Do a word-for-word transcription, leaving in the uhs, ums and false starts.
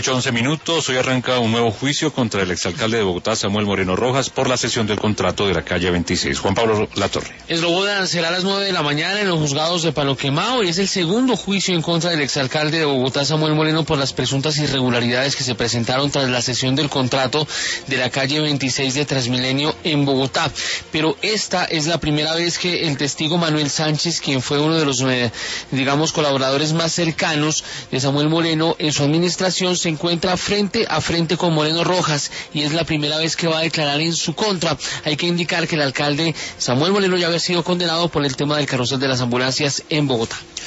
ocho once minutos, hoy arranca un nuevo juicio contra el exalcalde de Bogotá, Samuel Moreno Rojas, por la cesión del contrato de la calle veintiséis. Juan Pablo Latorre. El robo será a las nueve de la mañana en los juzgados de Palo Quemado y es el segundo juicio en contra del exalcalde de Bogotá, Samuel Moreno, por las presuntas irregularidades que se presentaron tras la cesión del contrato de la calle veintiséis de Transmilenio en Bogotá. Pero esta es la primera vez que el testigo Manuel Sánchez, quien fue uno de los, eh, digamos, colaboradores más cercanos de Samuel Moreno en su administración, se encuentra frente a frente con Moreno Rojas y es la primera vez que va a declarar en su contra. Hay que indicar que el alcalde Samuel Moreno ya había sido condenado por el tema del carrusel de las ambulancias en Bogotá.